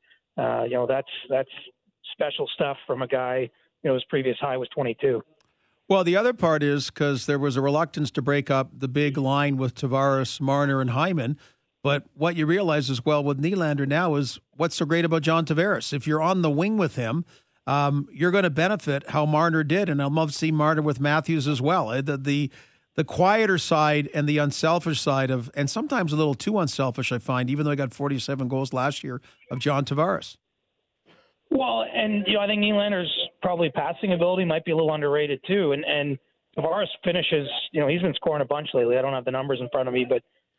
that's special stuff from a guy, his previous high was 22.
Well, the other part is because there was a reluctance to break up the big line with Tavares, Marner, and Hyman. But what you realize as well with Nylander now is what's so great about John Tavares. If you're on the wing with him, you're going to benefit how Marner did. And I'd love to see Marner with Matthews as well. The quieter side and the unselfish side of, and sometimes a little too unselfish, I find, even though he got 47 goals last year, of John Tavares.
Well, and, I think Nylander's probably passing ability might be a little underrated too. And Tavares finishes, he's been scoring a bunch lately. I don't have the numbers in front of me, but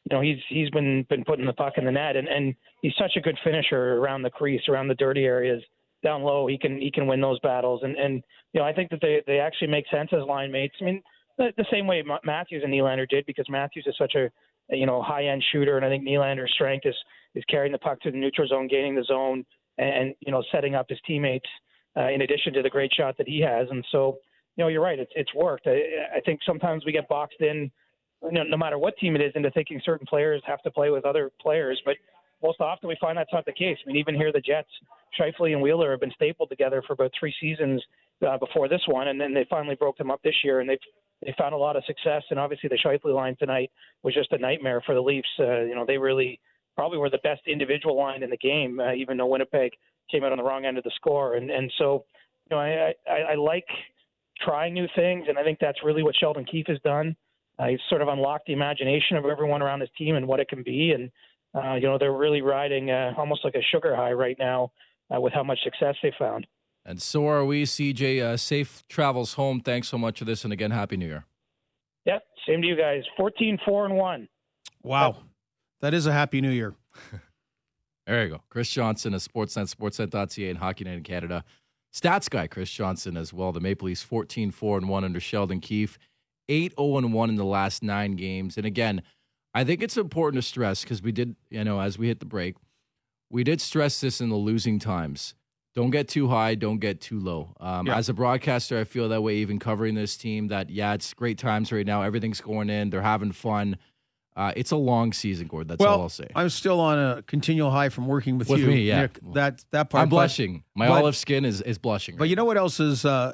he's been putting the puck in the net, and he's such a good finisher around the crease, around the dirty areas, down low. He can win those battles, and I think that they actually make sense as line mates. I mean, the same way Matthews and Nylander did, because Matthews is such a high-end shooter, and I think Nylander's strength is carrying the puck to the neutral zone, gaining the zone, and setting up his teammates in addition to the great shot that he has. And so, you're right, it's worked. I think sometimes we get boxed in, no matter what team it is, into thinking certain players have to play with other players, but most often we find that's not the case. I mean, even here, the Jets, Scheifele and Wheeler have been stapled together for about 3 seasons before this one, and then they finally broke them up this year, and they found a lot of success. And obviously the Scheifele line tonight was just a nightmare for the Leafs. They really probably were the best individual line in the game, even though Winnipeg came out on the wrong end of the score. And so, I like trying new things, and I think that's really what Sheldon Keefe has done. He's sort of unlocked the imagination of everyone around his team and what it can be. And, they're really riding almost like a sugar high right now with how much success they found.
And so are we, CJ. Safe travels home. Thanks so much for this. And again, Happy New Year.
Yep. Same to you guys. 14-4-1.
Wow. That is a Happy New Year.
There you go. Chris Johnson of Sportsnet, sportsnet.ca, and Hockey Night in Canada. Stats guy, Chris Johnson as well. The Maple Leafs 14-4-1 under Sheldon Keefe. 8-0-1 in the last 9 games. And again, I think it's important to stress, because we did, as we hit the break, we did stress this in the losing times. Don't get too high, don't get too low. As a broadcaster, I feel that way, even covering this team, that, it's great times right now. Everything's going in. They're having fun. It's a long season, Gord. That's all I'll say.
I'm still on a continual high from working with you,
me, yeah.
Nick. That part.
I'm blushing. My olive skin is blushing.
But you know what else is I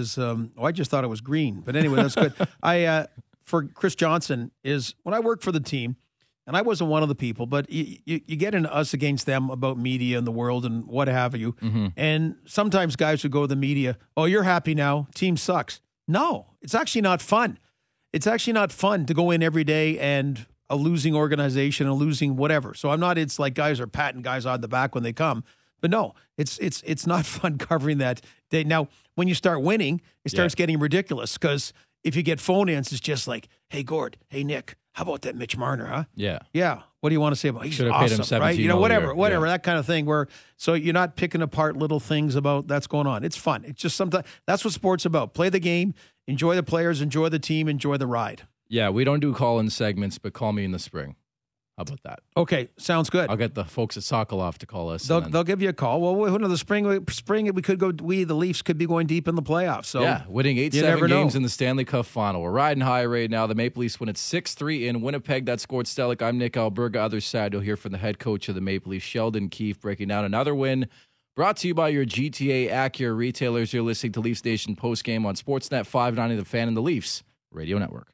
just thought it was green. But anyway, that's good. For Chris Johnson is when I worked for the team, and I wasn't one of the people, but you get into us against them about media and the world and what have you. Mm-hmm. And sometimes guys would go to the media, "Oh, you're happy now. Team sucks." No, it's actually not fun. It's actually not fun to go in every day and a losing organization, a losing whatever. So it's like guys are patting guys on the back when they come. But no, it's not fun covering that day. Now, when you start winning, it starts getting ridiculous, because if you get phone-ins, it's just like, "Hey, Gord, hey, Nick, how about that Mitch Marner, huh?"
Yeah.
Yeah. What do you want to say about him? He's
Should've
awesome,
paid him
right?
$17
Whatever, that kind of thing, so you're not picking apart little things about that's going on. It's fun. It's just sometimes that's what sport's about. Play the game, enjoy the players, enjoy the team, enjoy the ride.
Yeah, we don't do call-in segments, but call me in the spring. How about that?
Okay, sounds good.
I'll get the folks at Sokolov to call us.
They'll give you a call. Well, the spring we could go. The Leafs could be going deep in the playoffs. So
winning 8-7 games in the Stanley Cup final. We're riding high right now. The Maple Leafs win at 6-3 in Winnipeg. That's Gord Stellick. I'm Nick Alberga. Other side, you'll hear from the head coach of the Maple Leafs, Sheldon Keefe, breaking down another win. Brought to you by your GTA Acura retailers. You're listening to Leafs Nation postgame on Sportsnet 590, The Fan, and the Leafs Radio Network.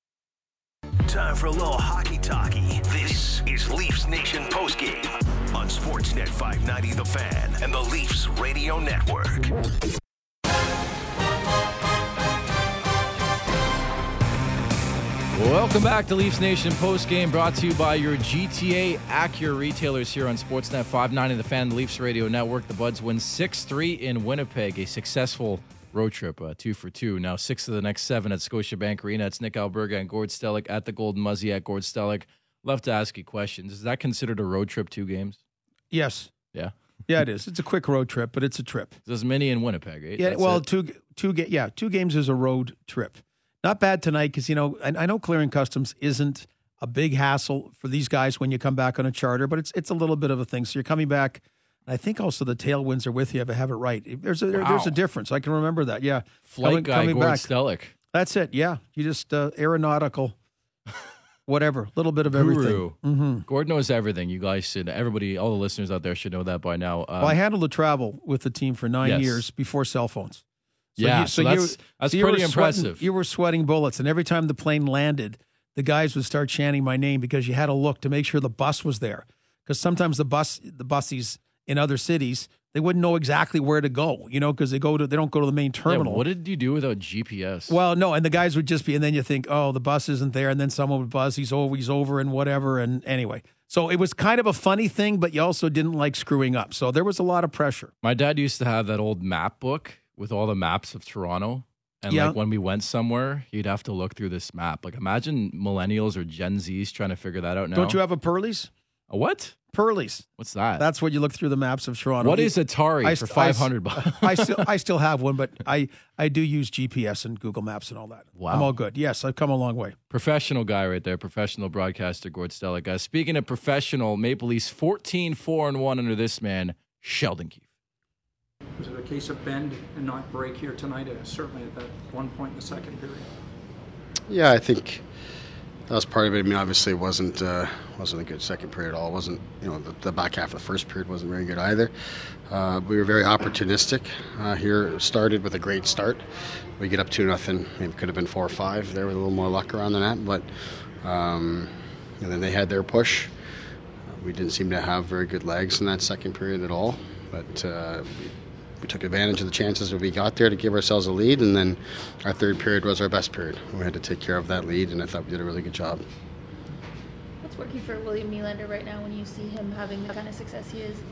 Time for a little hockey talkie. This is Leafs Nation postgame on Sportsnet 590 The Fan and the Leafs Radio Network.
Welcome back to Leafs Nation postgame, brought to you by your GTA Acura retailers here on Sportsnet 590 The Fan and the Leafs Radio Network. The Buds win 6-3 in Winnipeg, a successful road trip, 2 for 2. Now 6 of the next 7 at Scotiabank Arena. It's Nick Alberga and Gord Stellick at the Golden Muzzy at Gord Stellick. Love to ask you questions. Is that considered a road trip, 2 games?
Yes.
Yeah?
Yeah, it is. It's a quick road trip, but it's a trip.
There's many in Winnipeg, right?
Yeah,
That's
2 games is a road trip. Not bad tonight because, I know clearing customs isn't a big hassle for these guys when you come back on a charter, but it's a little bit of a thing. So you're coming back. I think also the tailwinds are with you if I have it right. There's a difference. I can remember that. Yeah.
Flight guy, Gord Stellick.
That's it. Yeah. You just aeronautical, whatever, a little bit of everything.
Mm-hmm. Gord knows everything. You guys should, everybody, all the listeners out there should know that by now.
I handled the travel with the team for 9 years before cell phones.
So that's pretty impressive.
You were sweating bullets, and every time the plane landed, the guys would start chanting my name because you had to look to make sure the bus was there. Because sometimes the bussies in other cities, they wouldn't know exactly where to go, because they don't go to the main terminal.
Yeah, what did you do without GPS?
Well, no, and the guys would just be, and then you think, oh, the bus isn't there, and then someone would buzz, he's over, and whatever, and anyway. So it was kind of a funny thing, but you also didn't like screwing up. So there was a lot of pressure.
My dad used to have that old map book with all the maps of Toronto. And like when we went somewhere, you'd have to look through this map. Like imagine millennials or Gen Zs trying to figure that out now.
Don't you have a Pearlies?
A what?
Pearlies.
What's that?
That's what you look through the maps of Toronto.
What is Atari for $500?
I still have one, but I do use GPS and Google Maps and all that.
Wow.
I'm all good. Yes, I've come a long way.
Professional guy right there. Professional broadcaster, Gord Stellick. Speaking of professional, Maple Leafs 14-4-1 under this man, Sheldon Keefe.
Was it a case of bend and not break here tonight? Certainly at that one point in the second period.
Yeah, I think that was part of it. I mean, obviously, it wasn't a good second period at all. It wasn't, the back half of the first period wasn't very good either. We were very opportunistic here. Started with a great start. We get up 2-0. Maybe could have been 4 or 5 there with a little more luck around the net. But and then they had their push. We didn't seem to have very good legs in that second period at all. But we took advantage of the chances that we got there to give ourselves a lead, and then our third period was our best period. We had to take care of that lead, and I thought we did a really good job.
What's working for William Nylander right now when you see him having the kind of success he is?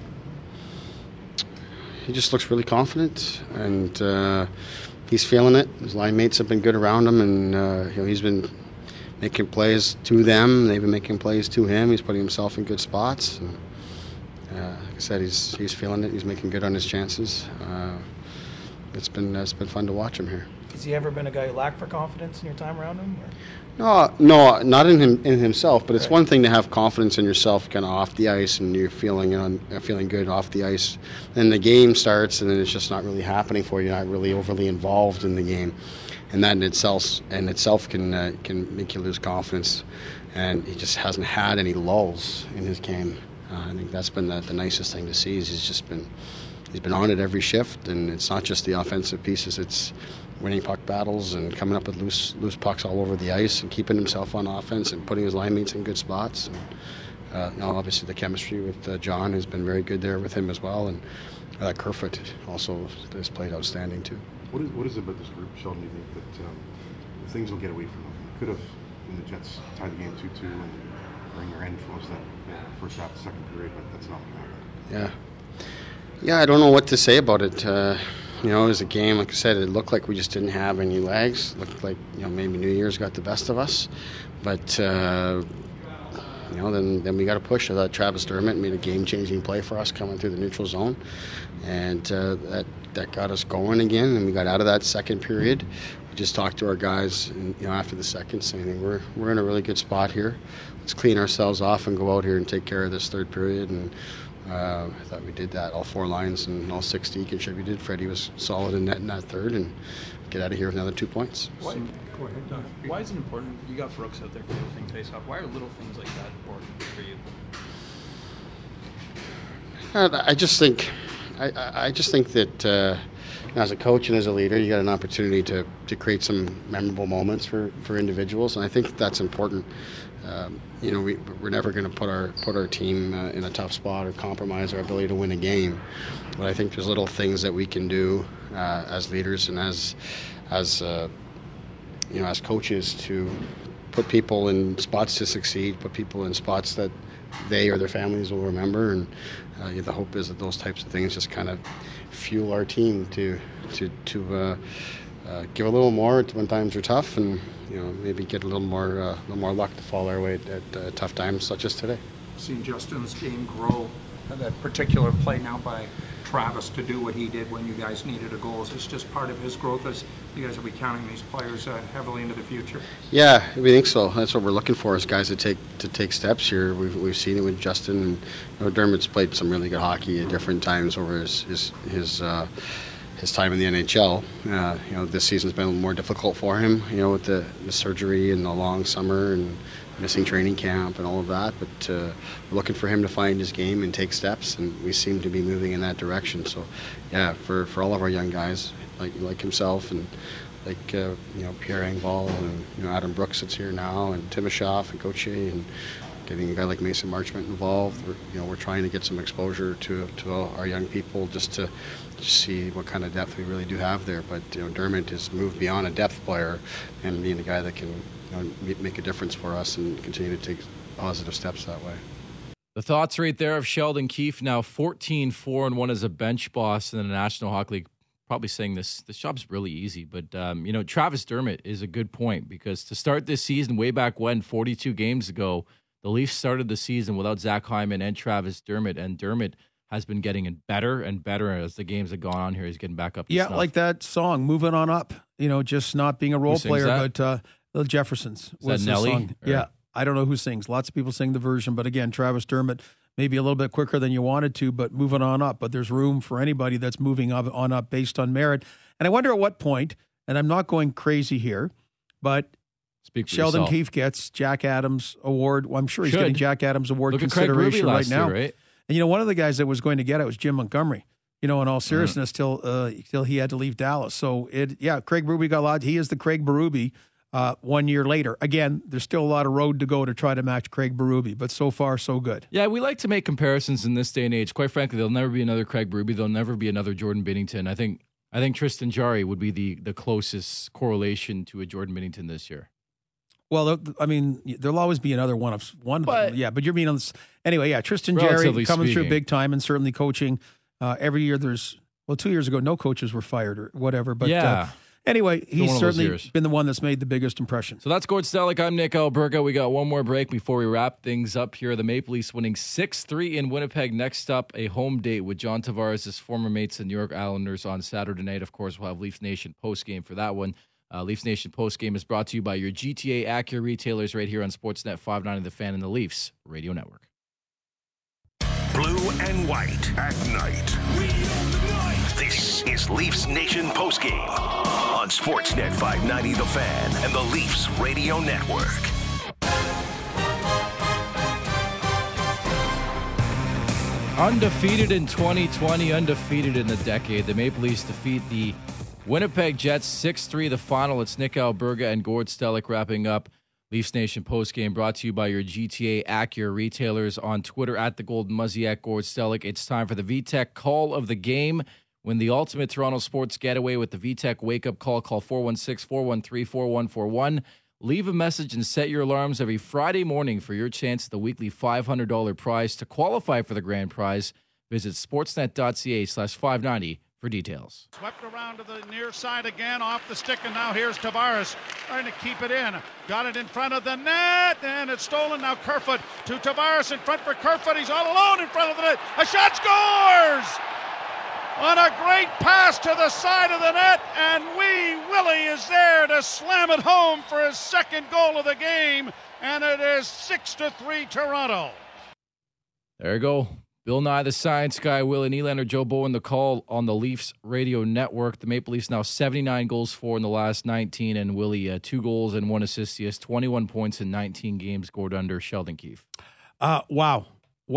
He just looks really confident, and he's feeling it. His line mates have been good around him, and he's been making plays to them. They've been making plays to him. He's putting himself in good spots. And, like I said, he's feeling it. He's making good on his chances. It's been fun to watch him here.
Has he ever been a guy who lacked for confidence in your time around him?
No, not in himself. But it's one thing to have confidence in yourself, kind of off the ice, and you're feeling good off the ice. Then the game starts, and then it's just not really happening for you. You're not really overly involved in the game, and that in itself can make you lose confidence. And he just hasn't had any lulls in his game. I think that's been the nicest thing to see. Is he's been on it every shift, and it's not just the offensive pieces. It's winning puck battles and coming up with loose pucks all over the ice and keeping himself on offense and putting his line mates in good spots. And, obviously the chemistry with John has been very good there with him as well, and Kerfoot also has played outstanding too.
What is it about this group, Sheldon, do you think that things will get away from them? Could have, when the Jets tied the game 2-2 and bring their influence that first half, second period, but that's not what happened.
Yeah, I don't know what to say about it. It was a game, like I said, it looked like we just didn't have any legs. It looked like, maybe New Year's got the best of us. But, then we got to push. I thought Travis Dermott made a game-changing play for us coming through the neutral zone. And that got us going again, and we got out of that second period. We just talked to our guys, and, after the second, saying we're in a really good spot here. Let's clean ourselves off and go out here and take care of this third period. And I thought we did that. All 4 lines and all 60 contributed. Freddie was solid in net in that third, and get out of here with another 2 points.
Go ahead. Why is it important? You got Brooks out there for the opening face-off. Why are little things like that important for you?
I just think that as a coach and as a leader, you got an opportunity to create some memorable moments for individuals, and I think that's important. We're never going to put our team in a tough spot or compromise our ability to win a game. But I think there's little things that we can do as leaders and as coaches to put people in spots to succeed, put people in spots that they or their families will remember. And the hope is that those types of things just kind of fuel our team to give a little more when times are tough, and maybe get a little more luck to fall our way at tough times such as today.
Seeing Justin's game grow, that particular play now by Travis to do what he did when you guys needed a goal, is this just part of his growth as you guys will be counting these players heavily into the future? Yeah,
we think so. That's what we're looking for, is guys to take steps here. We've seen it with Justin, and Dermott's played some really good hockey at different times over his time in the NHL. This season's been a little more difficult for him, with the surgery and the long summer and missing training camp and all of that. But we're looking for him to find his game and take steps, and we seem to be moving in that direction. So, for all of our young guys, like himself and Pierre Engvall and Adam Brooks that's here now, and Timoshoff and Gauthier, and getting a guy like Mason Marchment involved. We're trying to get some exposure to our young people just to see what kind of depth we really do have there. But Dermott has moved beyond a depth player and being a guy that can make a difference for us and continue to take positive steps that way.
The thoughts right there of Sheldon Keefe, now 14-4-1 as a bench boss in the National Hockey League probably saying this job's really easy, but Travis Dermott is a good point, because to start this season way back when, 42 games ago, the Leafs started the season without Zach Hyman and Travis Dermott, and Dermott has been getting better and better as the games have gone on here. He's getting back up to snuff.
Like that song, Moving On Up, just not being a role player,
that?
but the Jeffersons.
Is that Nelly?
Song. Yeah, I don't know who sings. Lots of people sing the version, but again, Travis Dermott, maybe a little bit quicker than you wanted to, but moving on up. But there's room for anybody that's moving on up based on merit. And I wonder at what point, and I'm not going crazy here, but Sheldon
yourself.
Keefe gets Jack Adams Award. Well, I'm sure he's getting Jack Adams Award
Look at Craig
consideration
Berube
right
last
now.
year, right?
And one of the guys that was going to get it was Jim Montgomery. In all seriousness, till he had to leave Dallas. So Craig Berube got a lot. He is the Craig Berube 1 year later. Again, there's still a lot of road to go to try to match Craig Berube, but so far so good.
Yeah, we like to make comparisons in this day and age. Quite frankly, there'll never be another Craig Berube. There'll never be another Jordan Binnington. I think Tristan Jarry would be the closest correlation to a Jordan Binnington this year.
Well, there'll always be another one of them. Yeah, but you're being on this anyway. Yeah, Tristan Jarry coming through big time and certainly coaching. Every year 2 years ago, no coaches were fired or whatever. But anyway, he's certainly been the one that's made the biggest impression.
So that's Gord Stellick. I'm Nick Alberga. We got one more break before we wrap things up here. The Maple Leafs winning 6-3 in Winnipeg. Next up, a home date with John Tavares' former mates, the New York Islanders, on Saturday night. Of course, we'll have Leafs Nation postgame for that one. Leafs Nation postgame is brought to you by your GTA Acura retailers right here on Sportsnet 590 The Fan and the Leafs Radio Network.
Blue and white at night. This is Leafs Nation postgame on Sportsnet 590 The Fan and the Leafs Radio Network.
Undefeated in 2020, undefeated in the decade. The Maple Leafs defeat the Winnipeg Jets 6-3, the final. It's Nick Alberga and Gord Stellick wrapping up Leafs Nation postgame, brought to you by your GTA Acura retailers. On Twitter at the Golden Muzzy at Gord Stellick. It's time for the VTech call of the game. Win the ultimate Toronto sports getaway with the VTech wake-up call. Call 416-413-4141. Leave a message and set your alarms every Friday morning for your chance at the weekly $500 prize. To qualify for the grand prize, visit sportsnet.ca/590 for details.
Swept around to the near side again, off the stick, and now here's Tavares trying to keep it in. Got it in front of the net, and it's stolen. Now Kerfoot to Tavares in front for Kerfoot. He's all alone in front of the net. A shot, scores! On a great pass to the side of the net, and Wee Willie is there to slam it home for his second goal of the game, and it is 6-3 Toronto.
There you go. Bill Nye, the Science Guy, Willie Nylander, Joe Bowen, the call on the Leafs Radio Network. The Maple Leafs now 79 goals for in the last 19, and Willie 2 goals and 1 assist. He has 21 points in 19 games scored under Sheldon Keefe.
Wow.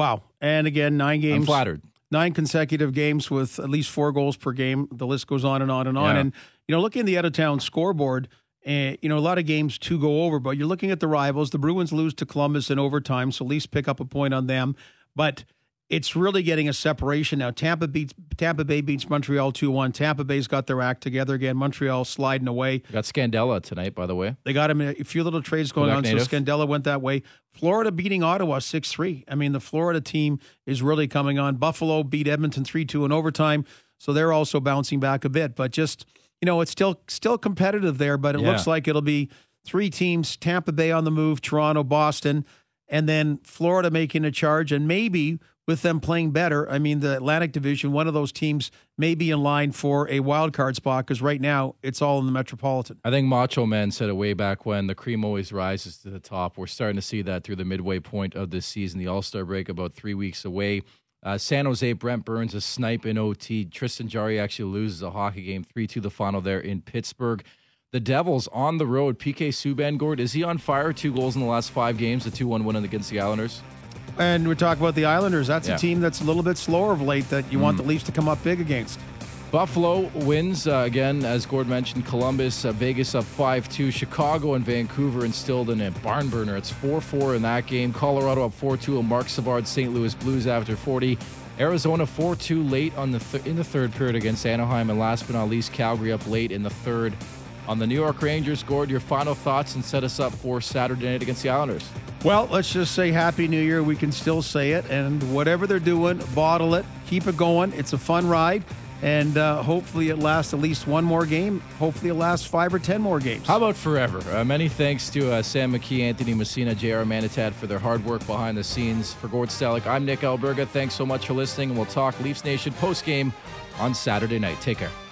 And again, 9 games.
I'm flattered.
9 consecutive games with at least 4 goals per game. The list goes on and on and on.
Yeah.
And, looking at the out-of-town scoreboard, a lot of games to go over, but you're looking at the rivals. The Bruins lose to Columbus in overtime, so Leafs pick up a point on them. But it's really getting a separation now. Tampa Bay beats Montreal 2-1. Tampa Bay's got their act together again. Montreal sliding away.
Got Scandella tonight, by the way.
They got him a few little trades going on,
native.
so Scandella went that way. Florida beating Ottawa 6-3. I mean, the Florida team is really coming on. Buffalo beat Edmonton 3-2 in overtime, so they're also bouncing back a bit. But just, it's still competitive there, but it looks like it'll be 3 teams, Tampa Bay on the move, Toronto, Boston, and then Florida making a charge, and maybe with them playing better, the Atlantic Division, one of those teams may be in line for a wild card spot, because right now it's all in the Metropolitan.
I think Macho Man said it way back when, the cream always rises to the top. We're starting to see that through the midway point of this season. The All-Star break about 3 weeks away. San Jose, Brent Burns a snipe in OT. Tristan Jarry actually loses a hockey game, 3-2 the final there in Pittsburgh. The Devils on the road. PK Subban, Gord, is he on fire? 2 goals in the last 5 games, a 2-1 win against the Islanders.
And we're talking about the Islanders. That's a team that's a little bit slower of late that you want the Leafs to come up big against.
Buffalo wins, again, as Gord mentioned, Columbus, Vegas up 5-2. Chicago and Vancouver instilled in a barn burner. It's 4-4 in that game. Colorado up 4-2. Mark Savard, St. Louis Blues after 40. Arizona 4-2 late in the third period against Anaheim. And last but not least, Calgary up late in the third on the New York Rangers. Gord, your final thoughts and set us up for Saturday night against the Islanders.
Well, let's just say Happy New Year. We can still say it. And whatever they're doing, bottle it. Keep it going. It's a fun ride. And hopefully it lasts at least one more game. Hopefully it lasts 5 or 10 more games.
How about forever? Many thanks to Sam McKee, Anthony Messina, J.R. Manitat for their hard work behind the scenes. For Gord Stellick, I'm Nick Alberga. Thanks so much for listening, and we'll talk Leafs Nation postgame on Saturday night. Take care.